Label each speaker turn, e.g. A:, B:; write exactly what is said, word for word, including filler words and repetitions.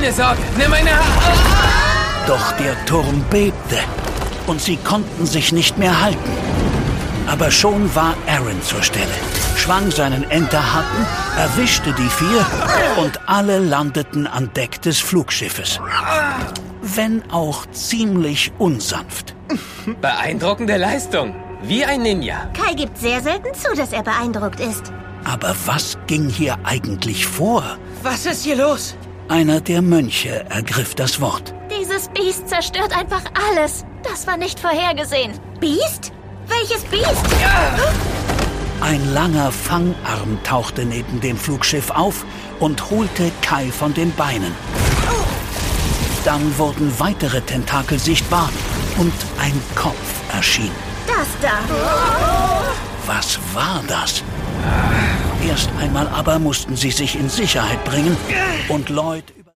A: Keine Sorge, nimm meine Ha...
B: Doch der Turm bebte und sie konnten sich nicht mehr halten. Aber schon war Aaron zur Stelle, schwang seinen Enterhaken, erwischte die vier und alle landeten an Deck des Flugschiffes. Wenn auch ziemlich unsanft.
A: Beeindruckende Leistung. Wie ein Ninja.
C: Kai gibt sehr selten zu, dass er beeindruckt ist.
B: Aber was ging hier eigentlich vor?
A: Was ist hier los?
B: Einer der Mönche ergriff das Wort.
C: Dieses Biest zerstört einfach alles. Das war nicht vorhergesehen. Biest? Welches Biest?
A: Ja.
B: Ein langer Fangarm tauchte neben dem Flugschiff auf und holte Kai von den Beinen. Dann wurden weitere Tentakel sichtbar und ein Kopf erschien.
C: Das da.
B: Was war das? Erst einmal aber mussten sie sich in Sicherheit bringen und Lloyd